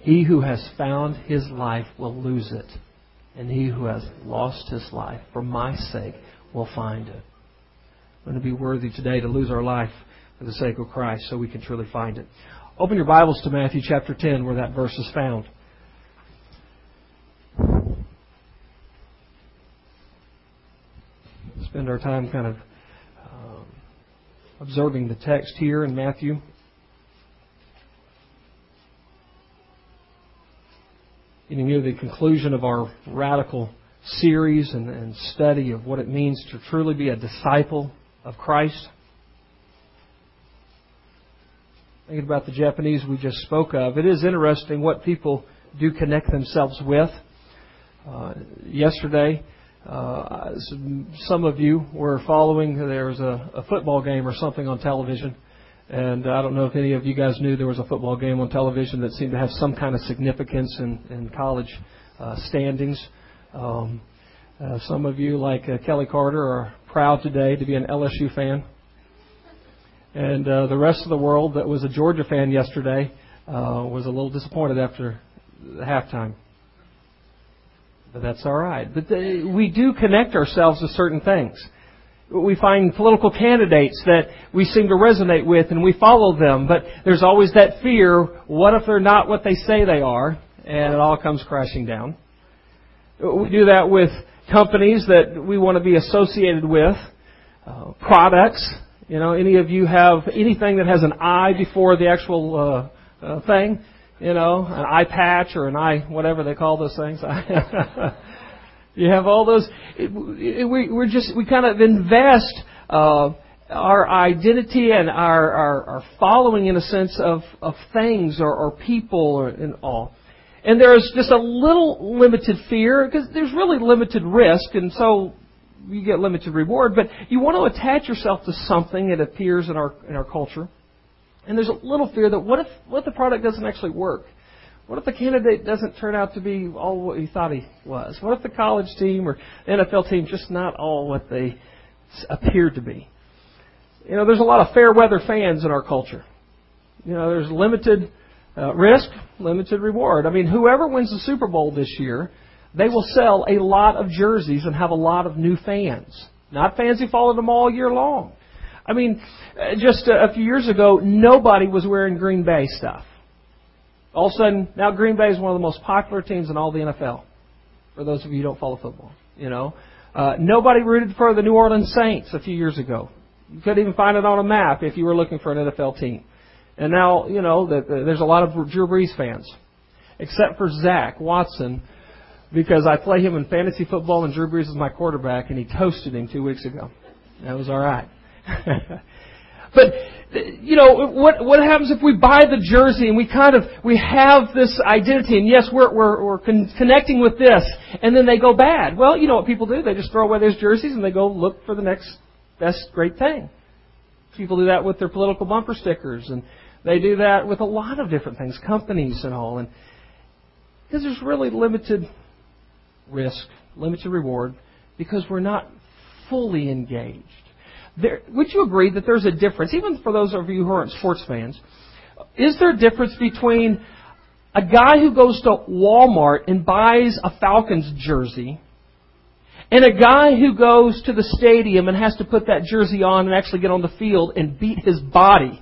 He who has found his life will lose it, and he who has lost his life for my sake will find it. We're going to be worthy today to lose our life for the sake of Christ so we can truly find it. Open your Bibles to Matthew chapter 10 where that verse is found. Spend our time kind of observing the text here in Matthew. Getting near the conclusion of our radical series and study of what it means to truly be a disciple of Christ. Thinking about the Japanese we just spoke of, it is interesting what people do connect themselves with. Yesterday, some of you were following, there was a football game or something on television. And I don't know if any of you guys knew there was a football game on television that seemed to have some kind of significance in college standings. Some of you, like Kelly Carter, are proud today to be an LSU fan. And the rest of the world that was a Georgia fan yesterday was a little disappointed after the halftime. But that's all right. But we do connect ourselves to certain things. We find political candidates that we seem to resonate with and we follow them. But there's always that fear, what if they're not what they say they are? And it all comes crashing down. We do that with companies that we want to be associated with, products. You know, any of you have anything that has an I before the actual thing? You know, an eye patch or an eye, whatever they call those things. You have all those. We kind of invest our identity and our following in a sense of things or people and all. And there's just a little limited fear because there's really limited risk, and so you get limited reward. But you want to attach yourself to something that appears in our culture. And there's a little fear that what if the product doesn't actually work? What if the candidate doesn't turn out to be all what you thought he was? What if the college team or the NFL team just not all what they appear to be? You know, there's a lot of fair weather fans in our culture. You know, there's limited risk, limited reward. I mean, whoever wins the Super Bowl this year, they will sell a lot of jerseys and have a lot of new fans. Not fans who followed them all year long. I mean, just a few years ago, nobody was wearing Green Bay stuff. All of a sudden, now Green Bay is one of the most popular teams in all the NFL. For those of you who don't follow football, you know, nobody rooted for the New Orleans Saints a few years ago. You couldn't even find it on a map if you were looking for an NFL team. And now, you know, there's a lot of Drew Brees fans, except for Zach Watson, because I play him in fantasy football and Drew Brees is my quarterback, and he toasted him 2 weeks ago. That was all right. But, you know, what happens if we buy the jersey and we have this identity and yes, we're connecting with this and then they go bad? Well, you know what people do? They just throw away those jerseys and they go look for the next best great thing. People do that with their political bumper stickers and they do that with a lot of different things, companies and all. And because there's really limited risk, limited reward because we're not fully engaged. Would you agree that there's a difference, even for those of you who aren't sports fans, is there a difference between a guy who goes to Walmart and buys a Falcons jersey and a guy who goes to the stadium and has to put that jersey on and actually get on the field and beat his body?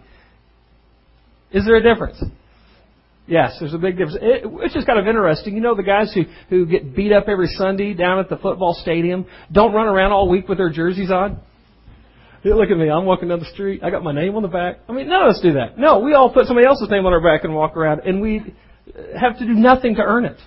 Is there a difference? Yes, there's a big difference. It's just kind of interesting. You know, the guys who get beat up every Sunday down at the football stadium don't run around all week with their jerseys on. Look at me. I'm walking down the street. I got my name on the back. I mean, none of us do that. No, we all put somebody else's name on our back and walk around, and we have to do nothing to earn it.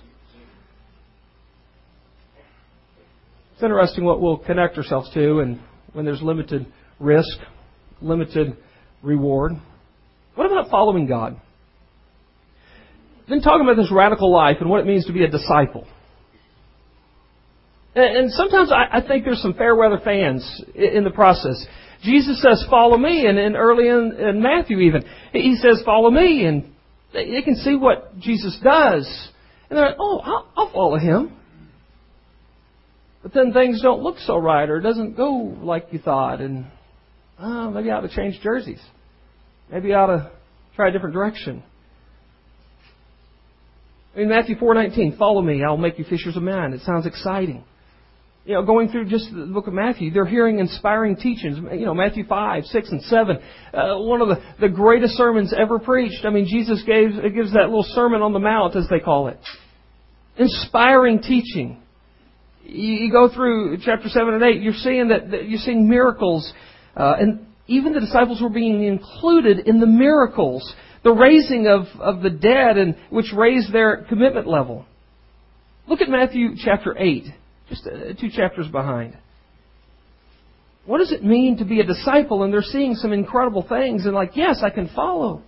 It's interesting what we'll connect ourselves to, and when there's limited risk, limited reward. What about following God? I've been talking about this radical life and what it means to be a disciple. And sometimes I think there's some fair weather fans in the process. Jesus says, follow me, and early in Matthew even, he says, follow me, and they can see what Jesus does. And they're like, oh, I'll follow him. But then things don't look so right, or it doesn't go like you thought, and maybe I ought to change jerseys. Maybe I ought to try a different direction. In Matthew 4:19, follow me, I'll make you fishers of men. It sounds exciting. Going through just the book of Matthew, they're hearing inspiring teachings. Matthew 5, 6, and 7. One of the greatest sermons ever preached. Jesus gives that little Sermon on the Mount, as they call it. Inspiring teaching. You go through chapter 7 and 8, you're seeing miracles. And even the disciples were being included in the miracles. The raising of the dead, and which raised their commitment level. Look at Matthew chapter 8. Just 2 chapters behind. What does it mean to be a disciple? And they're seeing some incredible things and yes, I can follow.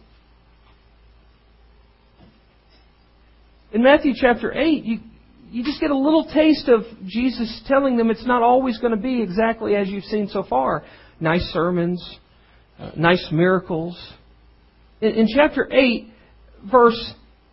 In Matthew chapter 8, you just get a little taste of Jesus telling them it's not always going to be exactly as you've seen so far. Nice sermons, nice miracles. In chapter 8, verse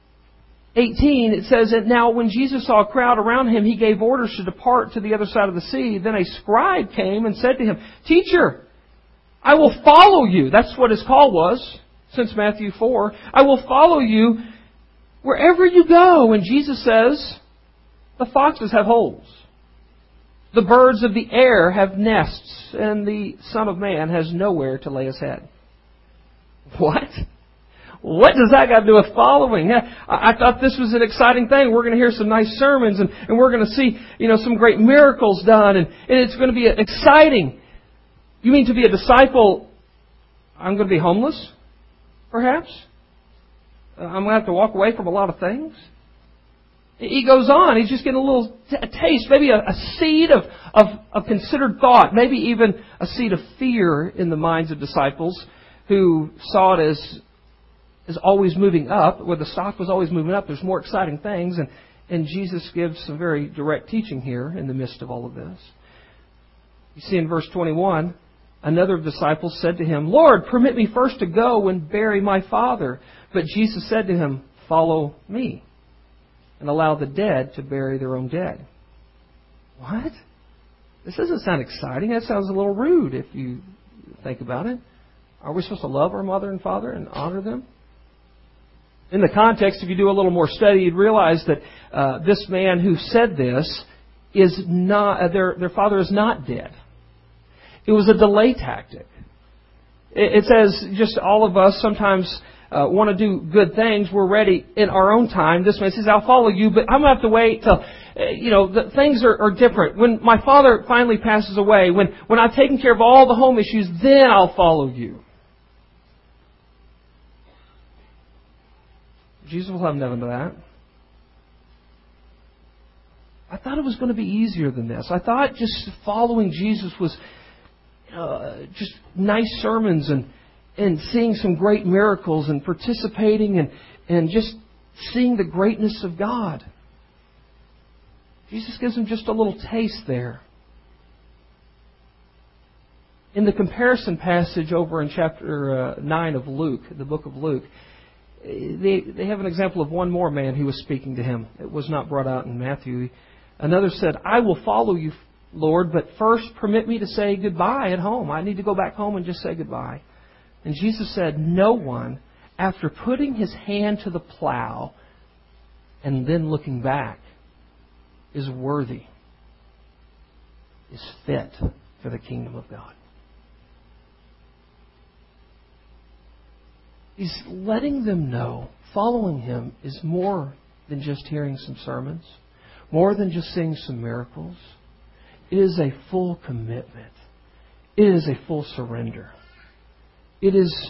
18, it says that now when Jesus saw a crowd around him, he gave orders to depart to the other side of the sea. Then a scribe came and said to him, Teacher, I will follow you. That's what his call was since Matthew 4. I will follow you wherever you go. And Jesus says, the foxes have holes. The birds of the air have nests. And the Son of Man has nowhere to lay his head. What? What does that got to do with following? I thought this was an exciting thing. We're going to hear some nice sermons and we're going to see, some great miracles done and it's going to be exciting. You mean to be a disciple, I'm going to be homeless? Perhaps? I'm going to have to walk away from a lot of things? He goes on. He's just getting a little taste, maybe a seed of considered thought, maybe even a seed of fear in the minds of disciples who saw it as always moving up, where the stock was always moving up. There's more exciting things. And Jesus gives some very direct teaching here in the midst of all of this. You see in verse 21, another of the disciples said to him, Lord, permit me first to go and bury my father. But Jesus said to him, follow me and allow the dead to bury their own dead. What? This doesn't sound exciting. That sounds a little rude if you think about it. Are we supposed to love our mother and father and honor them? In the context, if you do a little more study, you'd realize that this man who said this is not, their father is not dead. It was a delay tactic. It says just all of us sometimes want to do good things. We're ready in our own time. This man says, I'll follow you, but I'm going to have to wait till, the things are different. When my father finally passes away, when I've taken care of all the home issues, then I'll follow you. Jesus will have none of that. I thought it was going to be easier than this. I thought just following Jesus was just nice sermons and seeing some great miracles and participating and just seeing the greatness of God. Jesus gives them just a little taste there. In the comparison passage over in chapter 9 of Luke, the book of Luke, they have an example of one more man who was speaking to him. It was not brought out in Matthew. Another said, I will follow you, Lord, but first permit me to say goodbye at home. I need to go back home and just say goodbye. And Jesus said, no one, after putting his hand to the plow and then looking back, is worthy, is fit for the kingdom of God. He's letting them know following him is more than just hearing some sermons, more than just seeing some miracles. It is a full commitment. It is a full surrender. It is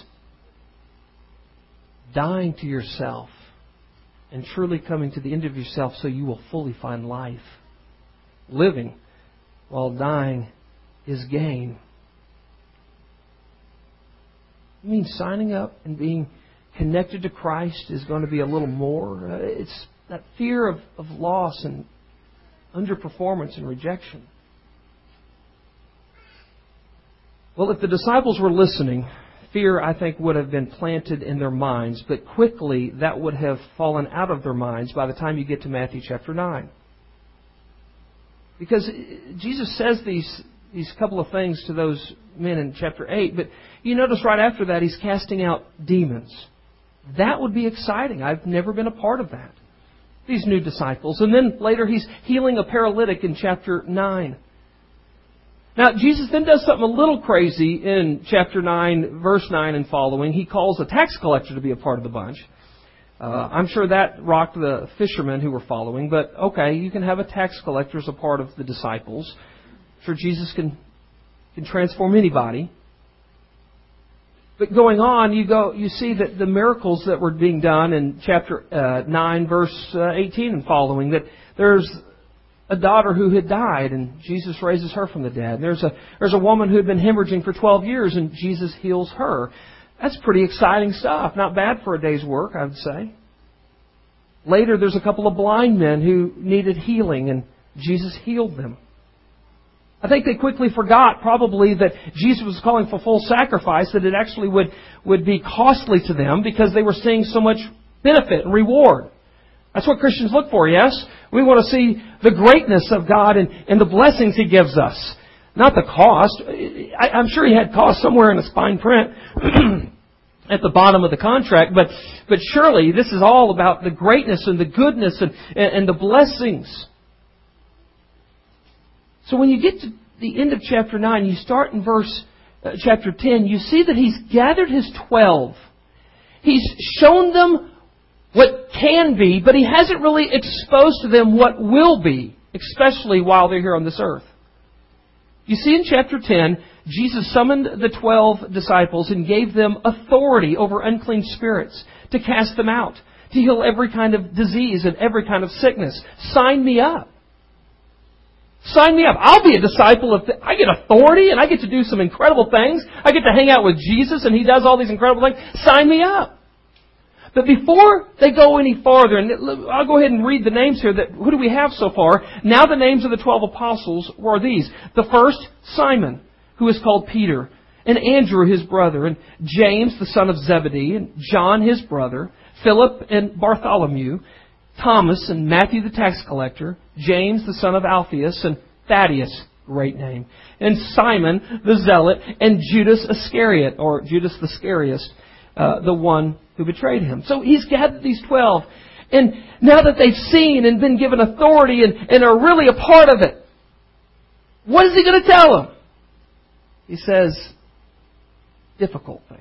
dying to yourself and truly coming to the end of yourself so you will fully find life. Living while dying is gain. I mean, signing up and being connected to Christ is going to be a little more. It's that fear of loss and underperformance and rejection. Well, if the disciples were listening, fear, I think, would have been planted in their minds, but quickly that would have fallen out of their minds by the time you get to Matthew chapter 9. Because Jesus says these couple of things to those men in chapter 8, but you notice right after that he's casting out demons. That would be exciting. I've never been a part of that. these new disciples. And then later He's healing a paralytic in chapter 9. Now, Jesus then does something a little crazy in chapter 9, verse 9 and following. He calls a tax collector to be a part of the bunch. I'm sure that rocked the fishermen who were following, but okay, you can have a tax collector as a part of the disciples. I'm sure Jesus can transform anybody. But going on, you see that the miracles that were being done in chapter 9, verse 18 and following, that there's a daughter who had died, and Jesus raises her from the dead. There's a woman who had been hemorrhaging for 12 years, and Jesus heals her. That's pretty exciting stuff. Not bad for a day's work, I would say. Later, there's a couple of blind men who needed healing, and Jesus healed them. I think they quickly forgot probably that Jesus was calling for full sacrifice, that it actually would be costly to them because they were seeing so much benefit and reward. That's what Christians look for, yes? We want to see the greatness of God and the blessings He gives us. Not the cost. I'm sure He had cost somewhere in His fine print at the bottom of the contract, but surely this is all about the greatness and the goodness and the blessings. So when you get to the end of chapter 9, you start in chapter 10, you see that He's gathered His 12. He's shown them what can be, but He hasn't really exposed to them what will be, especially while they're here on this earth. You see in chapter 10, Jesus summoned the 12 disciples and gave them authority over unclean spirits, to cast them out, to heal every kind of disease and every kind of sickness. Sign me up. Sign me up. I'll be a disciple I get authority and I get to do some incredible things. I get to hang out with Jesus and He does all these incredible things. Sign me up. But before they go any farther, and I'll go ahead and read the names here. Who do we have so far? Now the names of the 12 apostles were these. The first, Simon, who is called Peter, and Andrew his brother, and James the son of Zebedee, and John his brother, Philip and Bartholomew, Thomas and Matthew the tax collector, James the son of Alphaeus, and Thaddeus, great name, and Simon the zealot, and Judas Iscariot, or Judas the scariest, the one who betrayed Him. So He's gathered these 12. And now that they've seen and been given authority and are really a part of it, what is He going to tell them? He says, difficult things.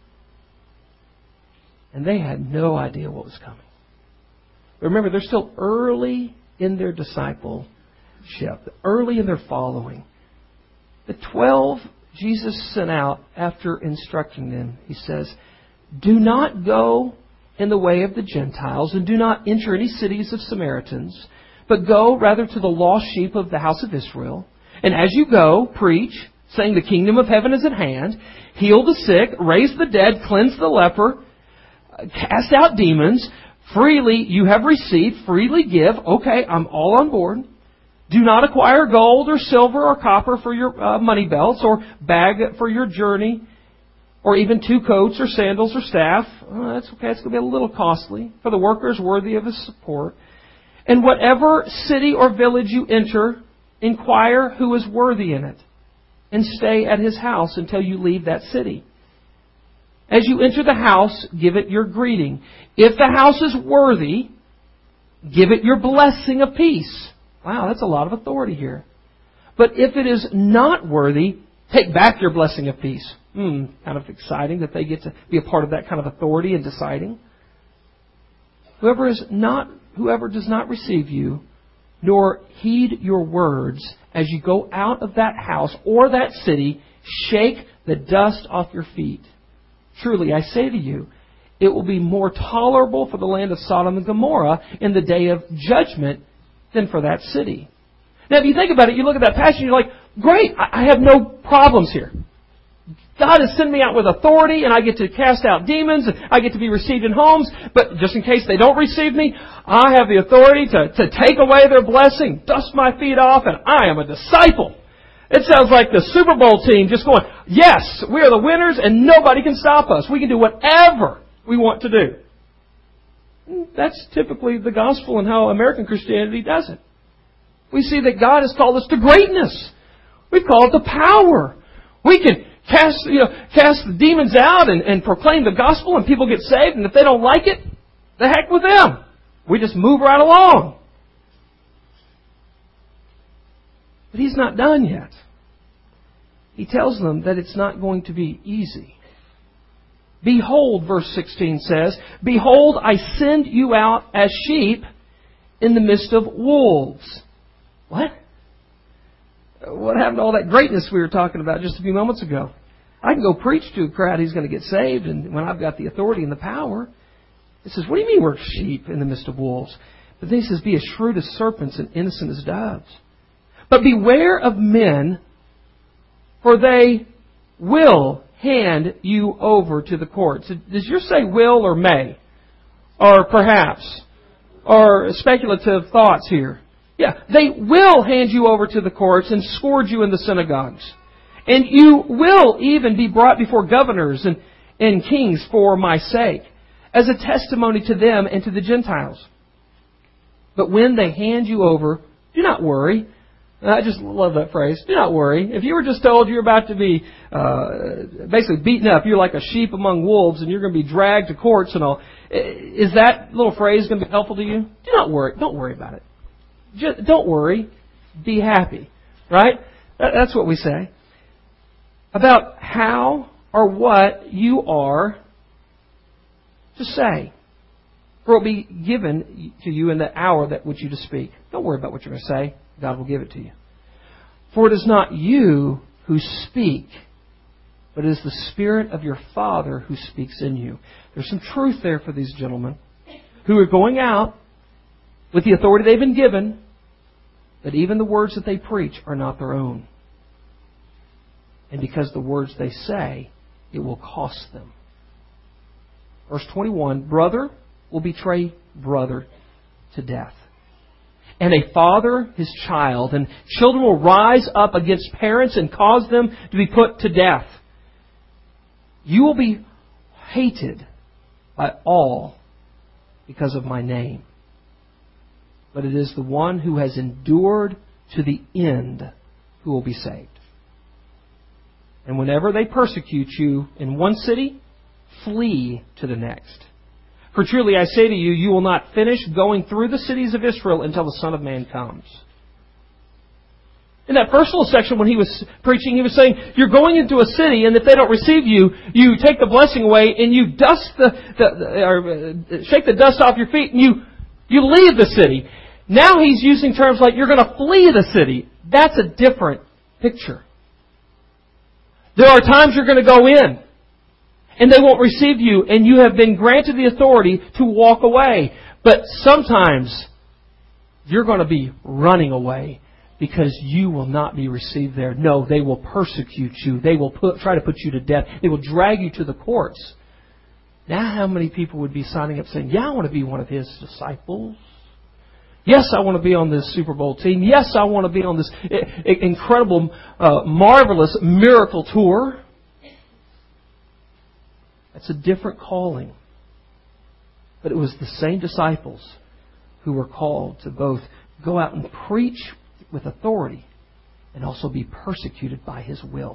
And they had no idea what was coming. Remember, they're still early in their discipleship, early in their following. The 12 Jesus sent out after instructing them, He says, do not go in the way of the Gentiles, and do not enter any cities of Samaritans, but go rather to the lost sheep of the house of Israel. And as you go, preach, saying the kingdom of heaven is at hand. Heal the sick, raise the dead, cleanse the leper, cast out demons. Freely you have received, freely give. Okay, I'm all on board. Do not acquire gold or silver or copper for your money belts, or bag for your journey, or even 2 coats or sandals or staff. That's okay, it's going to be a little costly. For the worker is worthy of his support. And whatever city or village you enter, inquire who is worthy in it, and stay at his house until you leave that city. As you enter the house, give it your greeting. If the house is worthy, give it your blessing of peace. Wow, that's a lot of authority here. But if it is not worthy, take back your blessing of peace. Kind of exciting that they get to be a part of that kind of authority in deciding. Whoever does not receive you, nor heed your words, as you go out of that house or that city, shake the dust off your feet. Truly, I say to you, it will be more tolerable for the land of Sodom and Gomorrah in the day of judgment than for that city. Now, if you think about it, you look at that passage and you're like, great, I have no problems here. God has sent me out with authority, and I get to cast out demons, and I get to be received in homes, but just in case they don't receive me, I have the authority to take away their blessing, dust my feet off, and I am a disciple. It sounds like the Super Bowl team just going, yes, we are the winners, and nobody can stop us. We can do whatever we want to do. That's typically the gospel and how American Christianity does it. We see that God has called us to greatness. We've called it to power. We can cast the demons out and proclaim the gospel, and people get saved, and if they don't like it, the heck with them. We just move right along. But He's not done yet. He tells them that it's not going to be easy. Behold, verse 16 says, Behold, I send you out as sheep in the midst of wolves. What? What happened to all that greatness we were talking about just a few moments ago? I can go preach to a crowd who's going to get saved, and when I've got the authority and the power. It says, what do you mean we're sheep in the midst of wolves? But then He says, be as shrewd as serpents and innocent as doves. But beware of men, for they will hand you over to the courts. Does yours say will or may? Or perhaps? Or speculative thoughts here? Yeah, they will hand you over to the courts and scourge you in the synagogues. And you will even be brought before governors and kings for my sake, as a testimony to them and to the Gentiles. But when they hand you over, do not worry. I just love that phrase. Do not worry. If you were just told you're about to be basically beaten up, you're like a sheep among wolves and you're going to be dragged to courts and all, is that little phrase going to be helpful to you? Do not worry. Don't worry about it. Just don't worry. Be happy. Right? That's what we say. About how or what you are to say. For it will be given to you in the hour that which you to speak. Don't worry about what you're going to say. God will give it to you. For it is not you who speak, but it is the Spirit of your Father who speaks in you. There's some truth there for these gentlemen who are going out with the authority they've been given, but even the words that they preach are not their own. And because the words they say, it will cost them. Verse 21, brother will betray brother to death. And a father his child, and children will rise up against parents and cause them to be put to death. You will be hated by all because of my name. But it is the one who has endured to the end who will be saved. And whenever they persecute you in one city, flee to the next. For truly I say to you, you will not finish going through the cities of Israel until the Son of Man comes. In that first little section when He was preaching, He was saying, you're going into a city, and if they don't receive you, you take the blessing away, and you shake the dust off your feet, and you leave the city. Now He's using terms like, you're going to flee the city. That's a different picture. There are times you're going to go in, and they won't receive you, and you have been granted the authority to walk away. But sometimes you're going to be running away because you will not be received there. No, they will persecute you. They will try to put you to death. They will drag you to the courts. Now how many people would be signing up saying, yeah, I want to be one of His disciples. Yes, I want to be on this Super Bowl team. Yes, I want to be on this incredible, marvelous miracle tour. That's a different calling. But it was the same disciples who were called to both go out and preach with authority and also be persecuted by His will.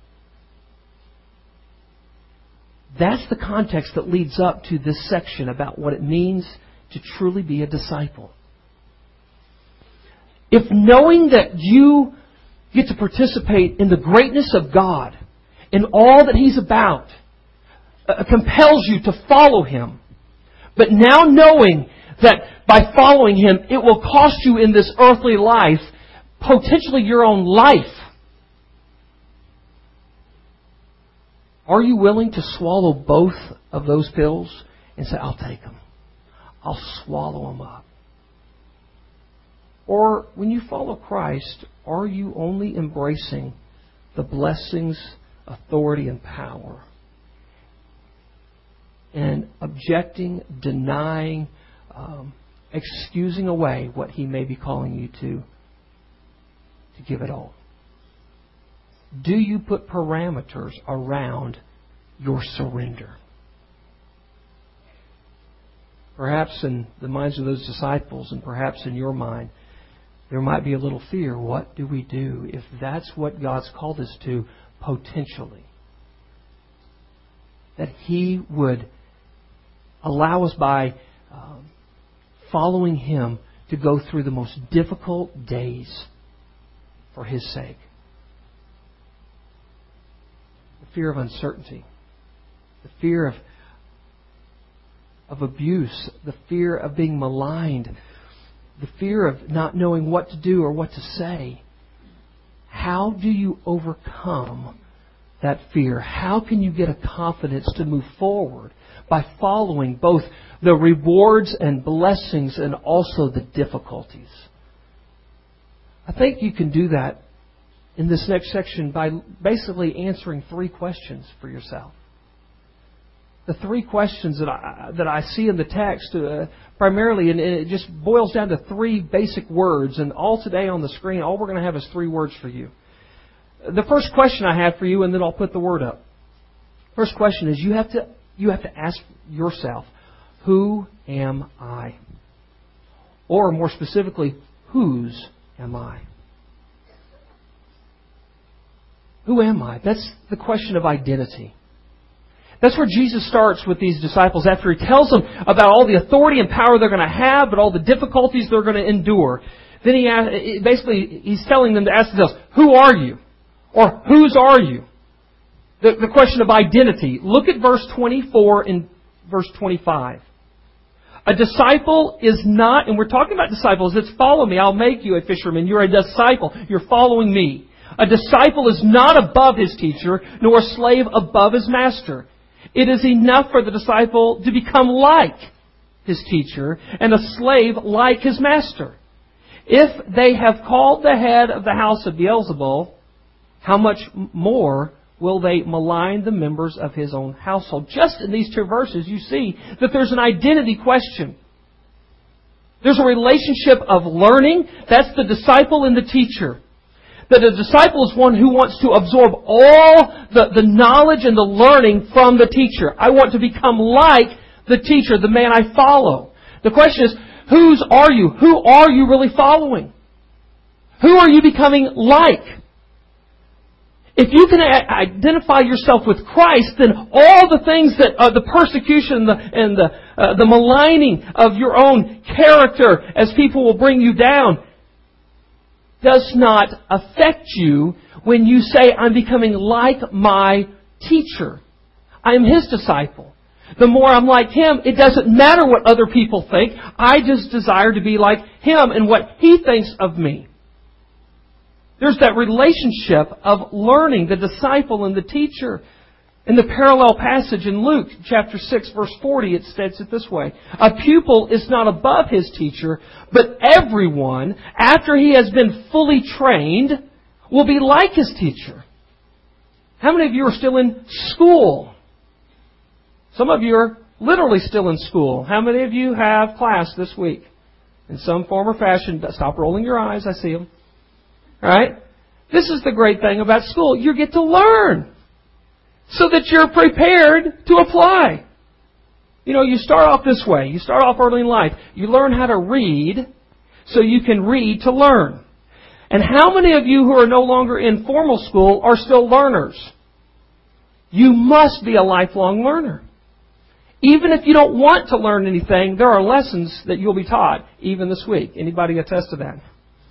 That's the context that leads up to this section about what it means to truly be a disciple. If knowing that you get to participate in the greatness of God, in all that He's about, compels you to follow Him. But now knowing that by following Him, it will cost you in this earthly life, potentially your own life. Are you willing to swallow both of those pills and say, I'll take them. I'll swallow them up. Or when you follow Christ, are you only embracing the blessings, authority, and power? And objecting, denying, excusing away what He may be calling you to give it all. Do you put parameters around your surrender? Perhaps in the minds of those disciples, and perhaps in your mind, there might be a little fear. What do we do if that's what God's called us to potentially? That He would allow us by following Him to go through the most difficult days for His sake. The fear of uncertainty. The fear of abuse. The fear of being maligned. The fear of not knowing what to do or what to say. How do you overcome that fear? How can you get a confidence to move forward by following both the rewards and blessings and also the difficulties? I think you can do that in this next section by basically answering 3 questions for yourself. The 3 questions that I see in the text primarily, and it just boils down to 3 basic words. And all today on the screen, all we're going to have is 3 words for you. The first question I have for you, and then I'll put the word up. First question is you have to ask yourself, who am I? Or more specifically, whose am I? Who am I? That's the question of identity. That's where Jesus starts with these disciples after He tells them about all the authority and power they're going to have, but all the difficulties they're going to endure. Then He's telling them to ask themselves, who are you? Or whose are you? The question of identity. Look at verse 24 and verse 25. A disciple is not, and we're talking about disciples, it's follow me, I'll make you a fisherman. You're a disciple. You're following me. A disciple is not above his teacher, nor a slave above his master. It is enough for the disciple to become like his teacher and a slave like his master. If they have called the head of the house of Beelzebul, how much more will they malign the members of his own household? Just in these 2 verses, you see that there's an identity question. There's a relationship of learning. That's the disciple and the teacher. That a disciple is one who wants to absorb all the knowledge and the learning from the teacher. I want to become like the teacher, the man I follow. The question is, whose are you? Who are you really following? Who are you becoming like? If you can identify yourself with Christ, then all the things that the persecution and the maligning of your own character as people will bring you down does not affect you when you say, I'm becoming like my teacher. I am his disciple. The more I'm like him, it doesn't matter what other people think. I just desire to be like him and what he thinks of me. There's that relationship of learning, the disciple and the teacher. In the parallel passage in Luke chapter 6 verse 40, it states it this way. A pupil is not above his teacher, but everyone, after he has been fully trained, will be like his teacher. How many of you are still in school? Some of you are literally still in school. How many of you have class this week? In some form or fashion. Stop rolling your eyes, I see them. Right? This is the great thing about school. You get to learn so that you're prepared to apply. You know, you start off this way. You start off early in life. You learn how to read so you can read to learn. And how many of you who are no longer in formal school are still learners? You must be a lifelong learner. Even if you don't want to learn anything, there are lessons that you'll be taught even this week. Anybody attest to that?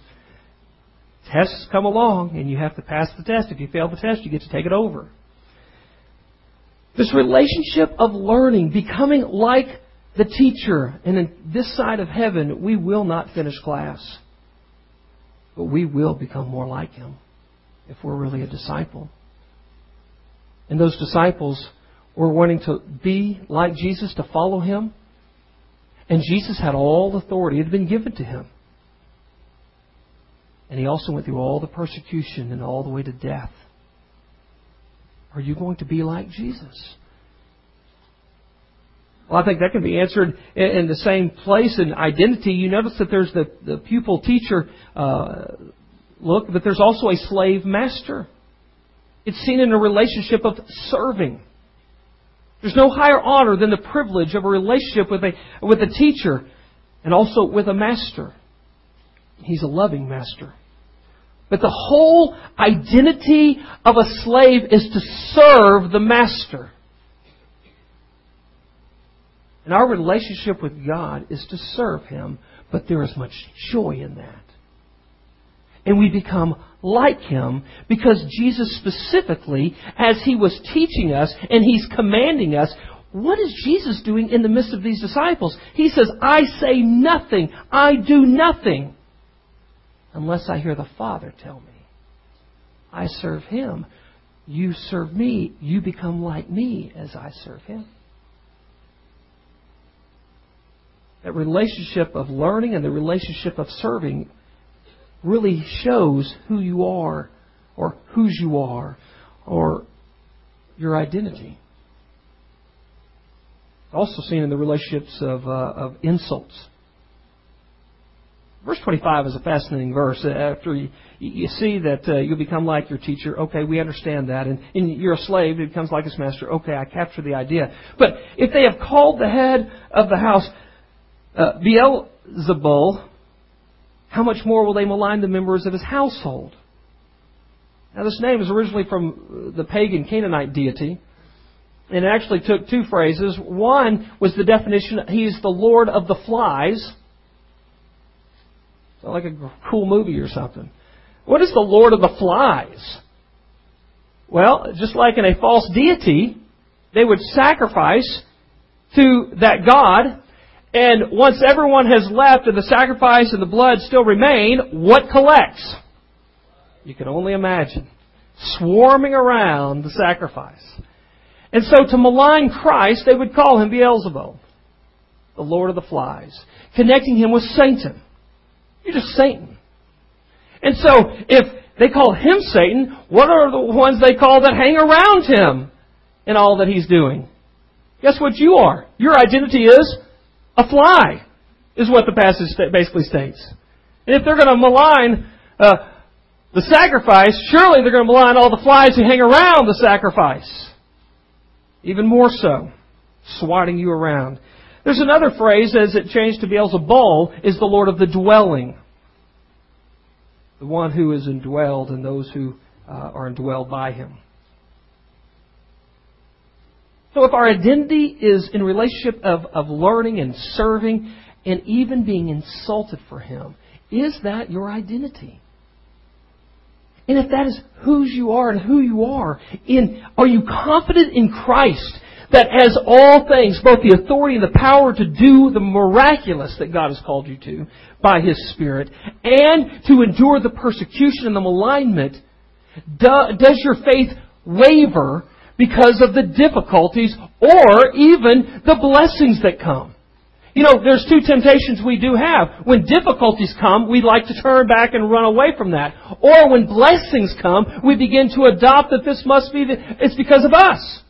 Tests come along and you have to pass the test. If you fail the test, you get to take it over. This relationship of learning, becoming like the teacher. And in this side of heaven, we will not finish class. But we will become more like him if we're really a disciple. And those disciples were wanting to be like Jesus, to follow him. And Jesus had all authority. It had been given to him. And he also went through all the persecution and all the way to death. Are you going to be like Jesus? Well, I think that can be answered in the same place in identity. You notice that there's the pupil-teacher look, but there's also a slave-master. It's seen in a relationship of serving. There's no higher honor than the privilege of a relationship with a teacher and also with a master. He's a loving master. But the whole identity of a slave is to serve the master. And our relationship with God is to serve Him, but there is much joy in that. And we become like Him because Jesus specifically, as He was teaching us and He's commanding us, what is Jesus doing in the midst of these disciples? He says, I say nothing, I do nothing, unless I hear the Father tell me. I serve Him. You serve me. You become like me as I serve Him. That relationship of learning and the relationship of serving really shows who you are, or whose you are, or your identity. Also seen in the relationships of insults. Verse 25 is a fascinating verse. After you see that you'll become like your teacher, okay, we understand that. And you're a slave who becomes like his master, okay, I capture the idea. But if they have called the head of the house Beelzebul, how much more will they malign the members of his household? Now, this name is originally from the pagan Canaanite deity. And it actually took two phrases. One was the definition, he's the Lord of the flies. Sounds like a cool movie or something. What is the Lord of the flies? Well, just like in a false deity, they would sacrifice to that god. And once everyone has left and the sacrifice and the blood still remain, what collects? You can only imagine. Swarming around the sacrifice. And so to malign Christ, they would call Him Beelzebul, the Lord of the flies, connecting Him with Satan. You're just Satan. And so if they call Him Satan, what are the ones they call that hang around Him in all that He's doing? Guess what you are? Your identity is a fly, is what the passage basically states. And if they're going to malign the sacrifice, surely they're going to malign all the flies who hang around the sacrifice. Even more so, swatting you around. There's another phrase, as it changed to Beelzebul, is the Lord of the dwelling. The one who is indwelled and those who are indwelled by Him. So if our identity is in relationship of learning and serving and even being insulted for Him, is that your identity? And if that is whose you are and who you are you confident in Christ that has all things, both the authority and the power to do the miraculous that God has called you to by His Spirit, and to endure the persecution and the malignment, does your faith waver because of the difficulties or even the blessings that come? You know, there's two temptations we do have. When difficulties come, we like to turn back and run away from that. Or when blessings come, we begin to adopt that this must be, it's because of us.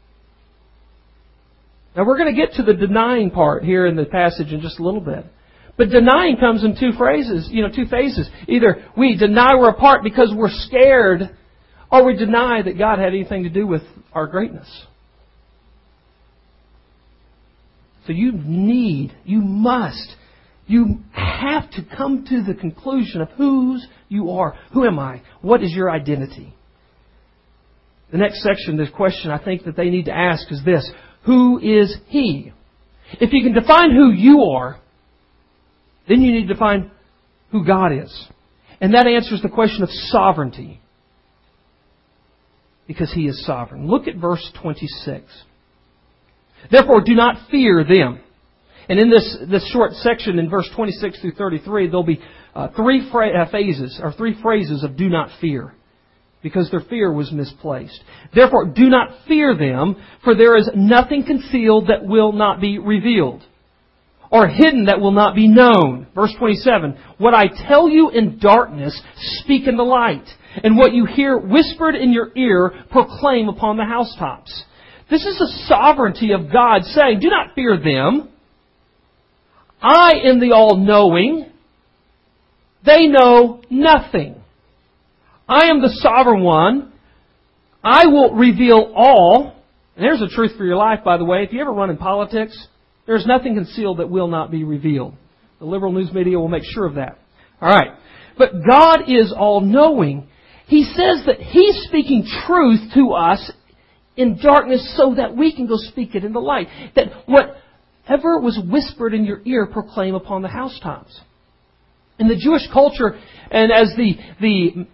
Now we're going to get to the denying part here in the passage in just a little bit. But denying comes in two phases. Either we deny we're a part because we're scared, or we deny that God had anything to do with our greatness. So you have to come to the conclusion of whose you are. Who am I? What is your identity? The next section, this question I think that they need to ask is this: who is He? If you can define who you are, then you need to define who God is. And that answers the question of sovereignty. Because He is sovereign. Look at verse 26. Therefore, do not fear them. And in this short section, in verse 26 through 33, there'll be three phrases of do not fear. Because their fear was misplaced. Therefore, do not fear them, for there is nothing concealed that will not be revealed, or hidden that will not be known. Verse 27, what I tell you in darkness, speak in the light. And what you hear whispered in your ear, proclaim upon the housetops. This is the sovereignty of God saying, do not fear them. I am the all-knowing. They know nothing. I am the sovereign one. I will reveal all. And there's a truth for your life, by the way. If you ever run in politics, there's nothing concealed that will not be revealed. The liberal news media will make sure of that. All right. But God is all-knowing. He says that He's speaking truth to us in darkness so that we can go speak it in the light. That what whatever was whispered in your ear, proclaim upon the housetops. In the Jewish culture, and as the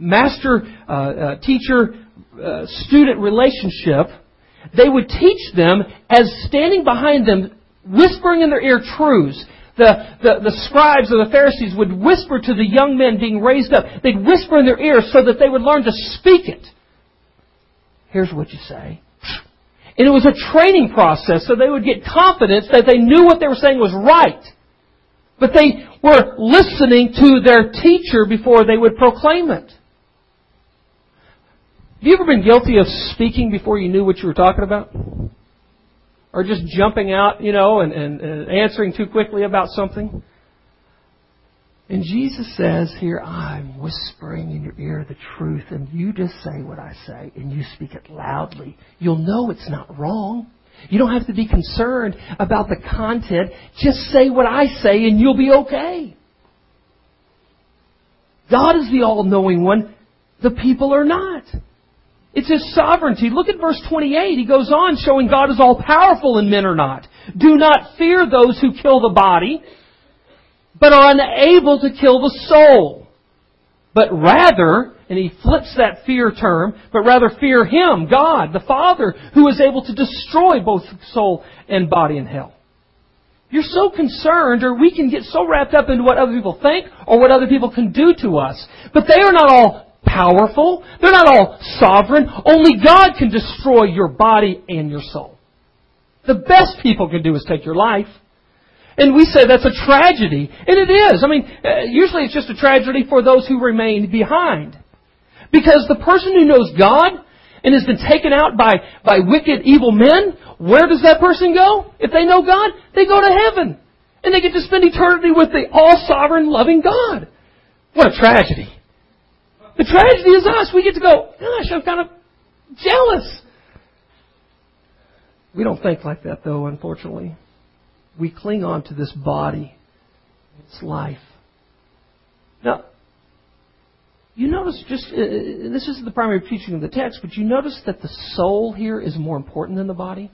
master-teacher-student relationship, they would teach them as standing behind them, whispering in their ear truths. The scribes or the Pharisees would whisper to the young men being raised up. They'd whisper in their ears so that they would learn to speak it. Here's what you say. And it was a training process, so they would get confidence that they knew what they were saying was right. But they were listening to their teacher before they would proclaim it. Have you ever been guilty of speaking before you knew what you were talking about? Or just jumping out, and answering too quickly about something? And Jesus says here, I'm whispering in your ear the truth, and you just say what I say, and you speak it loudly. You'll know it's not wrong. You don't have to be concerned about the content. Just say what I say, and you'll be okay. God is the all-knowing one. The people are not. It's His sovereignty. Look at verse 28. He goes on showing God is all-powerful and men are not. Do not fear those who kill the body, but are unable to kill the soul. But rather, and he flips that fear term, but rather fear Him, God, the Father, who is able to destroy both soul and body in hell. You're so concerned, or we can get so wrapped up into what other people think or what other people can do to us. But they are not all powerful. They're not all sovereign. Only God can destroy your body and your soul. The best people can do is take your life. And we say that's a tragedy. And it is. Usually it's just a tragedy for those who remain behind. Because the person who knows God and has been taken out by wicked, evil men, where does that person go? If they know God, they go to heaven. And they get to spend eternity with the all-sovereign, loving God. What a tragedy. The tragedy is us. We get to go, gosh, I'm kind of jealous. We don't think like that, though, unfortunately. We cling on to this body, its life. Now, you notice this is the primary teaching of the text, but you notice that the soul here is more important than the body?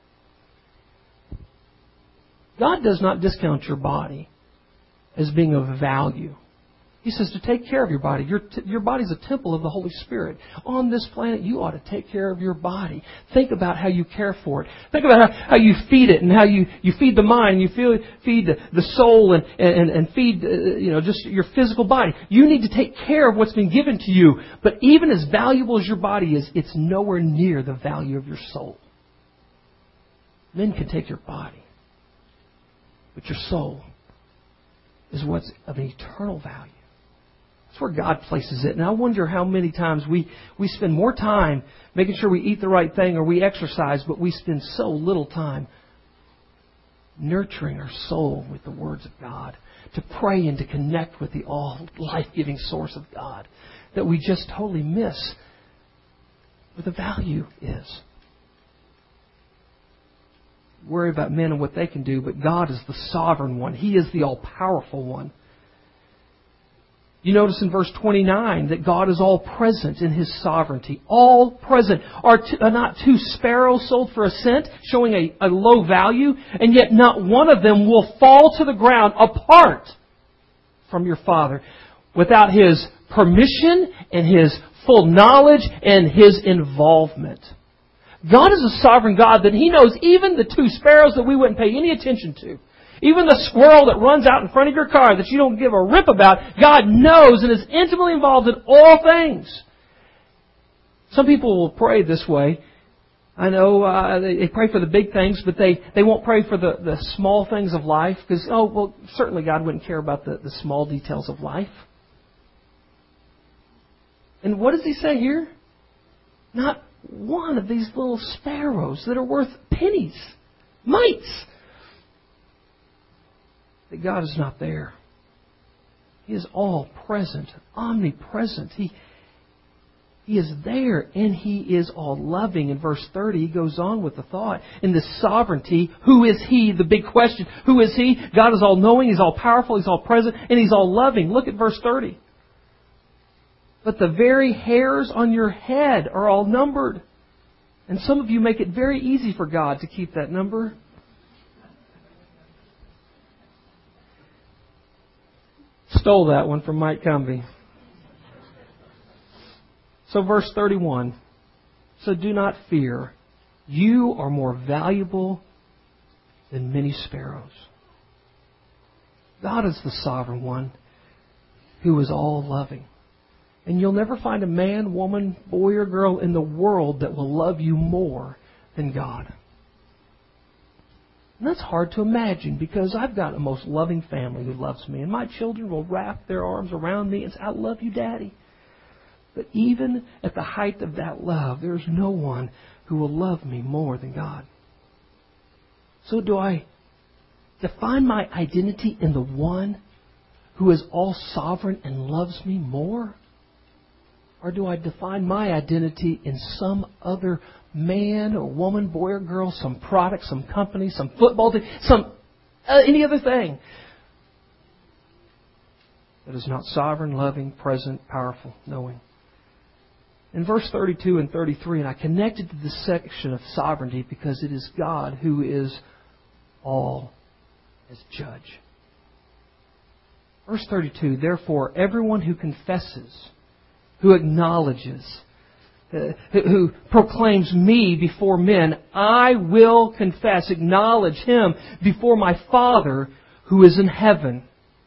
God does not discount your body as being of value. He says to take care of your body. Your body's a temple of the Holy Spirit. On this planet, you ought to take care of your body. Think about how you care for it. Think about how you feed it and how you feed the mind, and you feed the soul and feed just your physical body. You need to take care of what's been given to you. But even as valuable as your body is, it's nowhere near the value of your soul. Men can take your body, but your soul is what's of an eternal value. That's where God places it. And I wonder how many times we spend more time making sure we eat the right thing or we exercise, but we spend so little time nurturing our soul with the words of God, to pray and to connect with the all life-giving source of God, that we just totally miss what the value is. Worry about men and what they can do, but God is the sovereign one. He is the all-powerful one. You notice in verse 29 that God is all present in His sovereignty. All present. Are not two sparrows sold for a cent, showing a low value, and yet not one of them will fall to the ground apart from your Father without His permission and His full knowledge and His involvement. God is a sovereign God that He knows even the two sparrows that we wouldn't pay any attention to. Even the squirrel that runs out in front of your car that you don't give a rip about, God knows and is intimately involved in all things. Some people will pray this way. I know they pray for the big things, but they won't pray for the small things of life because, certainly God wouldn't care about the small details of life. And what does He say here? Not one of these little sparrows that are worth pennies, mites, that God is not there. He is all present, omnipresent. He is there, and He is all loving. In verse 30, He goes on with the thought. In this sovereignty, who is He? The big question. Who is He? God is all knowing, He's all powerful, He's all present, and He's all loving. Look at verse 30. But the very hairs on your head are all numbered. And some of you make it very easy for God to keep that number. stole that one from Mike Cumbie. So verse 31. So do not fear. You are more valuable than many sparrows. God is the sovereign one who is all-loving. And you'll never find a man, woman, boy, or girl in the world that will love you more than God. And that's hard to imagine because I've got a most loving family who loves me. And my children will wrap their arms around me and say, I love you, Daddy. But even at the height of that love, there's no one who will love me more than God. So do I define my identity in the one who is all sovereign and loves me more? Or do I define my identity in some other man or woman, boy or girl, some product, some company, some football team, any other thing that is not sovereign, loving, present, powerful, knowing? In verse 32 and 33, and I connected to this section of sovereignty because it is God who is all as judge. Verse 32, therefore, everyone who confesses, who acknowledges, who proclaims me before men, I will confess, acknowledge Him before my Father who is in heaven.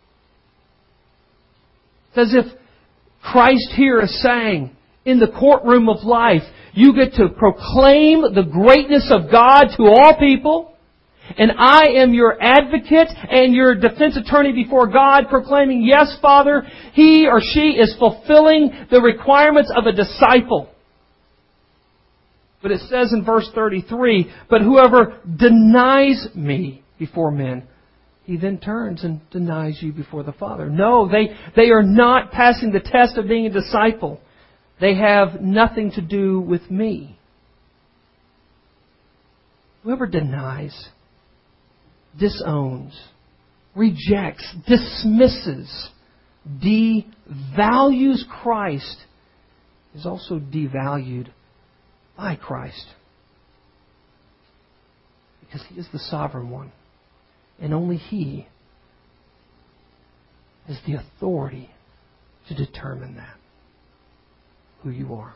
It's as if Christ here is saying, in the courtroom of life, you get to proclaim the greatness of God to all people. And I am your advocate and your defense attorney before God, proclaiming, yes, Father, he or she is fulfilling the requirements of a disciple. But it says in verse 33, but whoever denies me before men, he then turns and denies you before the Father. No, they are not passing the test of being a disciple. They have nothing to do with me. Whoever denies, disowns, rejects, dismisses, devalues Christ is also devalued by Christ. Because He is the sovereign one. And only He has the authority to determine that, who you are.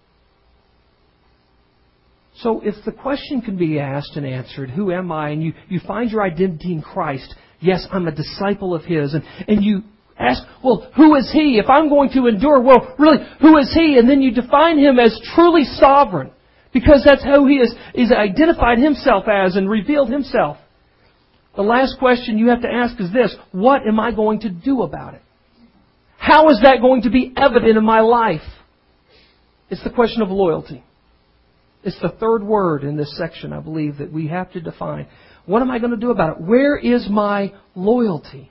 So if the question can be asked and answered, who am I? And you find your identity in Christ. Yes, I'm a disciple of His. And you ask, well, who is He? If I'm going to endure, well, really, who is He? And then you define Him as truly sovereign. Because that's who He is. He's identified Himself as and revealed Himself. The last question you have to ask is this: what am I going to do about it? How is that going to be evident in my life? It's the question of loyalty. It's the third word in this section, I believe, that we have to define. What am I going to do about it? Where is my loyalty?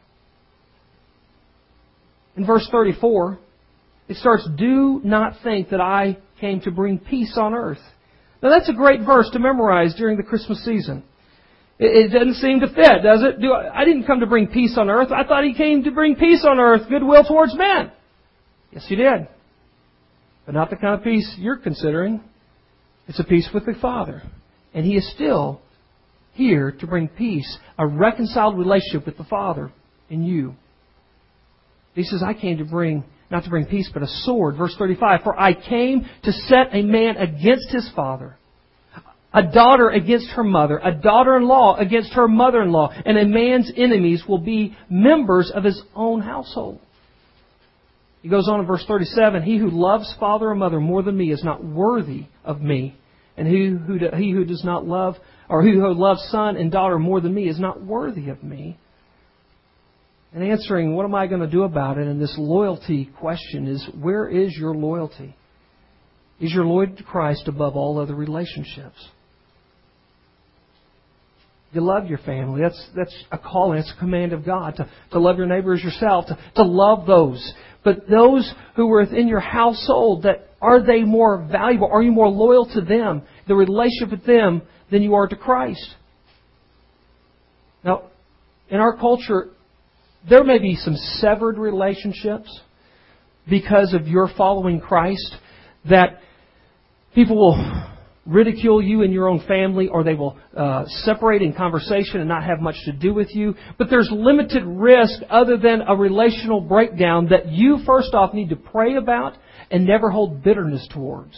In verse 34, it starts, do not think that I came to bring peace on earth. Now that's a great verse to memorize during the Christmas season. It doesn't seem to fit, does it? I didn't come to bring peace on earth. I thought He came to bring peace on earth, goodwill towards men. Yes, He did. But not the kind of peace you're considering. It's a peace with the Father. And He is still here to bring peace, a reconciled relationship with the Father in you. He says, I came to bring, not to bring peace, but a sword. Verse 35, for I came to set a man against his father, a daughter against her mother, a daughter-in-law against her mother-in-law, and a man's enemies will be members of his own household. He goes on in verse 37, he who loves father or mother more than me is not worthy of me. And he who does not love, or he who loves son and daughter more than me is not worthy of me. And answering, what am I going to do about it? And this loyalty question is, where is your loyalty? Is your loyalty to Christ above all other relationships? You love your family. That's a calling. It's a command of God to love your neighbor as yourself, to love those. But those who are within your household, are they more valuable? Are you more loyal to them, the relationship with them, than you are to Christ? Now, in our culture, there may be some severed relationships because of your following Christ that people will ridicule you in your own family, or they will separate in conversation and not have much to do with you. But there's limited risk other than a relational breakdown that you first off need to pray about and never hold bitterness towards.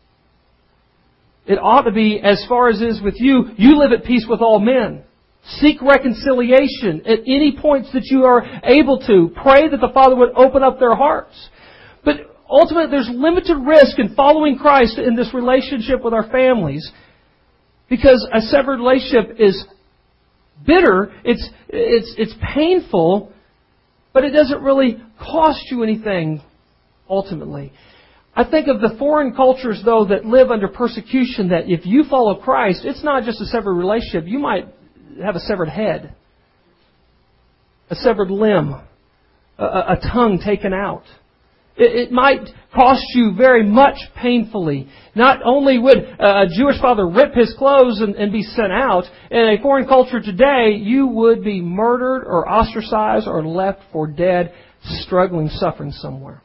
It ought to be, as far as is with you, you live at peace with all men. Seek reconciliation at any points that you are able to. Pray that the Father would open up their hearts. But ultimately, there's limited risk in following Christ in this relationship with our families, because a severed relationship is bitter, it's painful, but it doesn't really cost you anything ultimately. I think of the foreign cultures, though, that live under persecution, that if you follow Christ, it's not just a severed relationship. You might have a severed head, a severed limb, a tongue taken out. It might cost you very much painfully. Not only would a Jewish father rip his clothes and be sent out, in a foreign culture today, you would be murdered or ostracized or left for dead, struggling, suffering somewhere.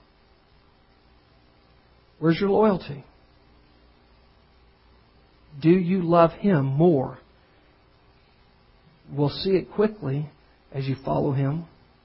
Where's your loyalty? Do you love Him more? We'll see it quickly as you follow Him.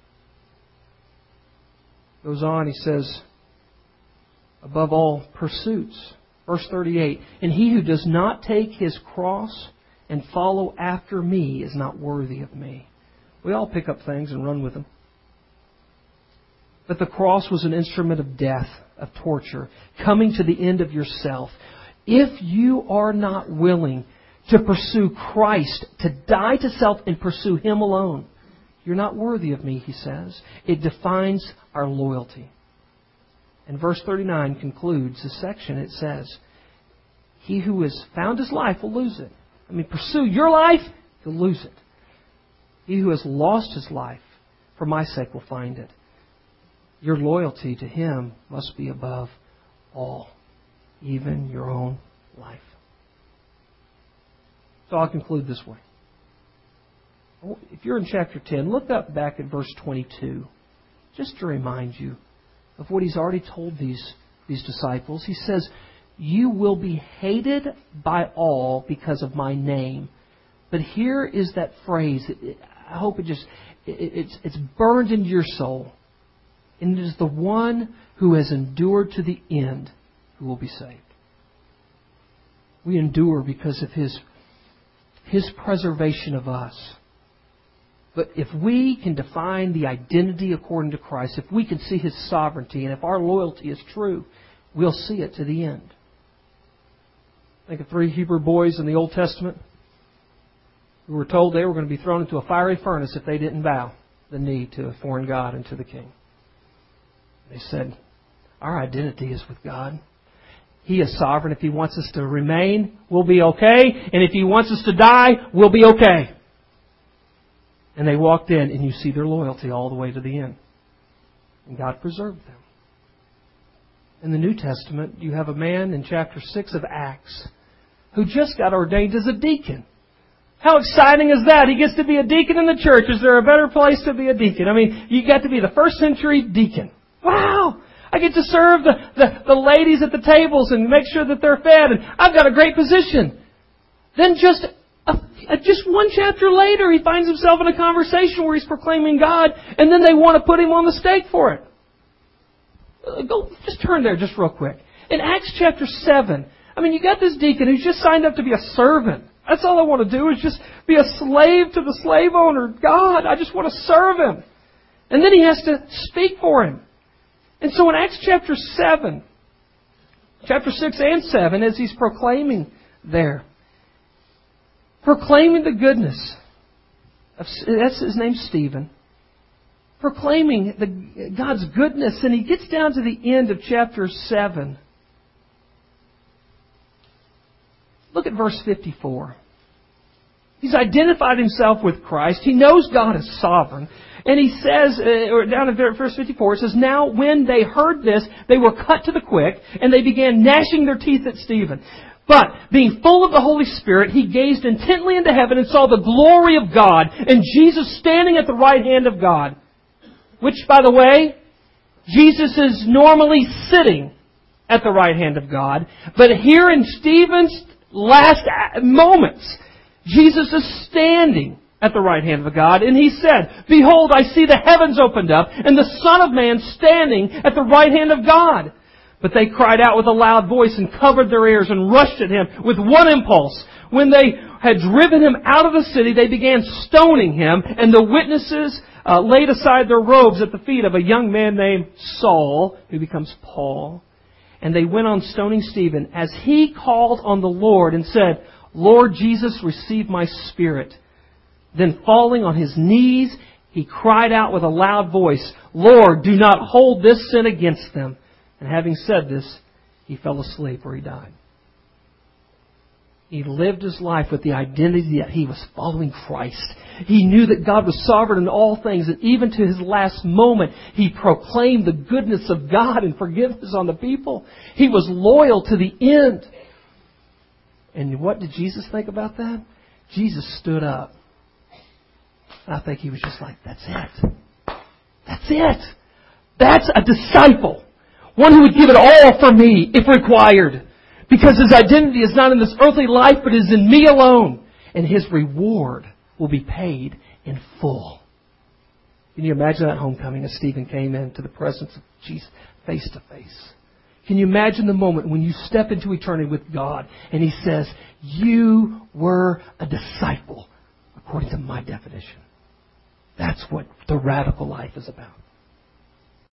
Goes on, he says, above all pursuits. Verse 38, and he who does not take his cross and follow after me is not worthy of me. We all pick up things and run with them. But the cross was an instrument of death, of torture, coming to the end of yourself. If you are not willing to pursue Christ, to die to self and pursue Him alone, you're not worthy of me, he says. It defines our loyalty. And verse 39 concludes the section. It says, he who has found his life will lose it. I mean, pursue your life, you'll lose it. He who has lost his life for my sake will find it. Your loyalty to Him must be above all, even your own life. So I'll conclude this way. If you're in chapter 10, look up back at verse 22, just to remind you of what He's already told these disciples. He says, you will be hated by all because of my name. But here is that phrase. I hope it's burned into your soul. And it is the one who has endured to the end who will be saved. We endure because of His preservation of us. But if we can define the identity according to Christ, if we can see His sovereignty, and if our loyalty is true, we'll see it to the end. Think of 3 Hebrew boys in the Old Testament who were told they were going to be thrown into a fiery furnace if they didn't bow the knee to a foreign god and to the king. They said, our identity is with God. He is sovereign. If He wants us to remain, we'll be okay. And if He wants us to die, we'll be okay. And they walked in, and you see their loyalty all the way to the end. And God preserved them. In the New Testament, you have a man in chapter 6 of Acts who just got ordained as a deacon. How exciting is that? He gets to be a deacon in the church. Is there a better place to be a deacon? I mean, you got to be the first century deacon. Wow! I get to serve the ladies at the tables and make sure that they're fed. And I've got a great position. Then just one chapter later, he finds himself in a conversation where he's proclaiming God, and then they want to put him on the stake for it. Just turn there just real quick. In Acts chapter 7, I mean, you got this deacon who's just signed up to be a servant. That's all I want to do is just be a slave to the slave owner. God, I just want to serve Him. And then he has to speak for Him. And so in Acts chapter 7, chapter 6 and 7, as he's proclaiming there, proclaiming the goodness of, that's his name, Stephen, proclaiming God's goodness, and he gets down to the end of chapter 7. Look at verse 54. He's identified himself with Christ. He knows God is sovereign. And he says, down in verse 54, it says, now when they heard this, they were cut to the quick, and they began gnashing their teeth at Stephen. But, being full of the Holy Spirit, he gazed intently into heaven and saw the glory of God, and Jesus standing at the right hand of God. Which, by the way, Jesus is normally sitting at the right hand of God. But here in Stephen's last moments, Jesus is standing at the right hand of God, and He said, "Behold, I see the heavens opened up, and the Son of Man standing at the right hand of God." But they cried out with a loud voice and covered their ears and rushed at Him with one impulse. When they had driven Him out of the city, they began stoning Him, and the witnesses laid aside their robes at the feet of a young man named Saul, who becomes Paul. And they went on stoning Stephen as he called on the Lord and said, "Lord Jesus, receive my spirit." Then falling on his knees, he cried out with a loud voice, "Lord, do not hold this sin against them." And having said this, he fell asleep or he died. He lived his life with the identity that he was following Christ. He knew that God was sovereign in all things, and even to his last moment, he proclaimed the goodness of God and forgiveness on the people. He was loyal to the end. And what did Jesus think about that? Jesus stood up. I think He was just like, "That's it. That's it. That's a disciple. One who would give it all for me if required. Because his identity is not in this earthly life, but is in me alone. And his reward will be paid in full." Can you imagine that homecoming as Stephen came into the presence of Jesus face to face? Can you imagine the moment when you step into eternity with God and He says, "You were a disciple according to my definition"? That's what the radical life is about.